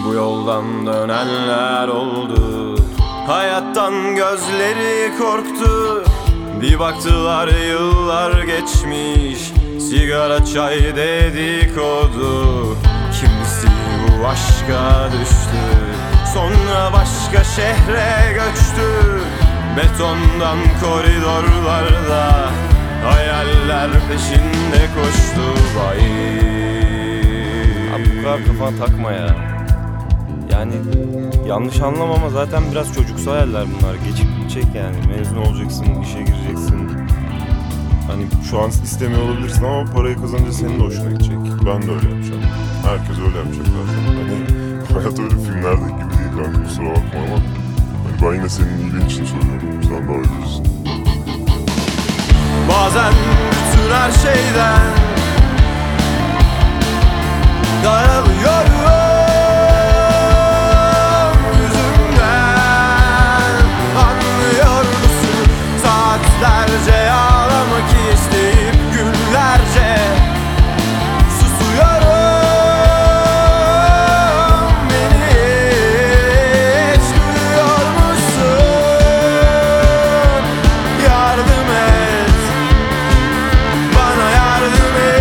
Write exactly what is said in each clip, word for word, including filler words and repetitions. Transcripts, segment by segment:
Bu yoldan dönenler oldu, hayattan gözleri korktu. Bir baktılar yıllar geçmiş, sigara çay dedikodu. Kimisi bu aşka düştü, sonra başka şehre göçtü. Betondan koridorlarda hayaller peşinde koştu. Vay, Abi bu kadar kafana takma ya. Yani yanlış anlama ama zaten biraz çocuksu hayaller bunlar. Geçip gidecek yani. Mezun olacaksın, işe gireceksin. Hani şu an istemiyor olabilirsin ama parayı kazanınca senin de hoşuna gidecek. Ben de öyle yapacağım. Herkes öyle yapacak zaten. Hani hayat öyle filmlerdeki gibi değil kanka, kusura bakma ama hani ben yine senin iyiliğin için söylüyorum. Sen daha iyi bilirsin. bazen bütün her şeyden daralıyorum. Yüzümden anlıyor musun? Saatlerce ağlamak isteyip günlerce susuyorum. Beni hiç duyuyor musun? Yardım et, bana yardım et.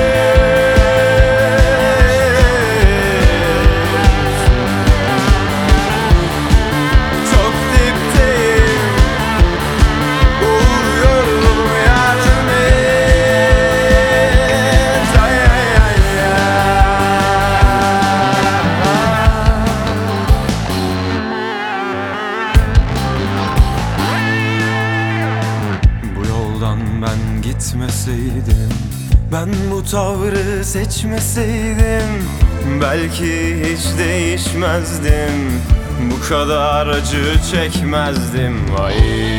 Çok dipteyim, boğuluyorum, yardım et. Ay ay ay ay. Bu yoldan ben gitmeseydim, ben bu tavrı seçmeseydim, belki hiç değişmezdim, bu kadar acı çekmezdim. Vay.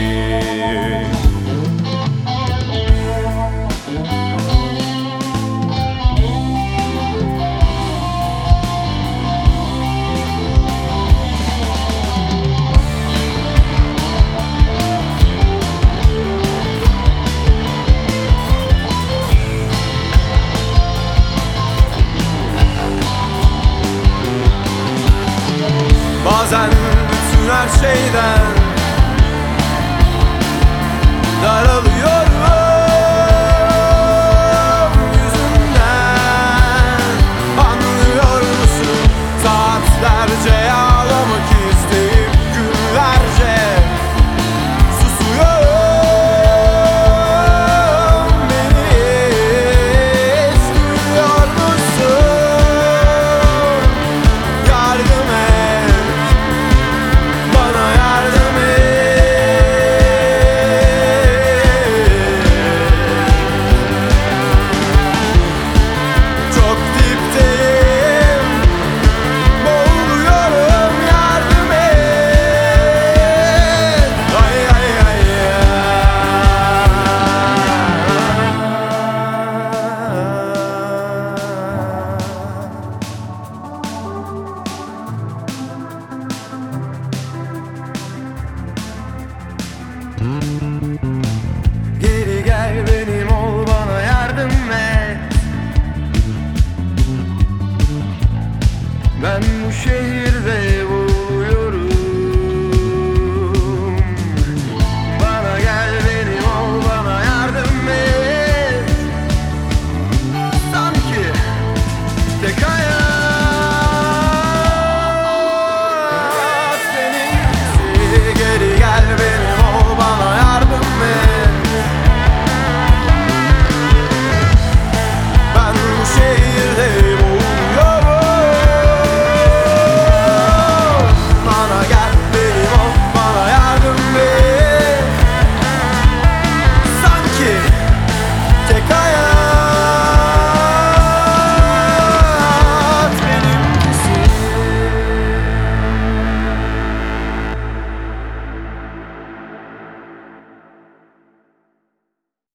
Bazen bütün her şeyden daralıyorum. Yüzünden anlıyor musun? Saatlerce ağlamak isteyip günlerce susuyorum. Beni hiç duyuyor musun? Yardım et, bana yardım et. Çok dipteyim, boğuluyorum, yardım et. Ay ay ay Geri gel, benim ol, bana yardım et. Ben bu şehirde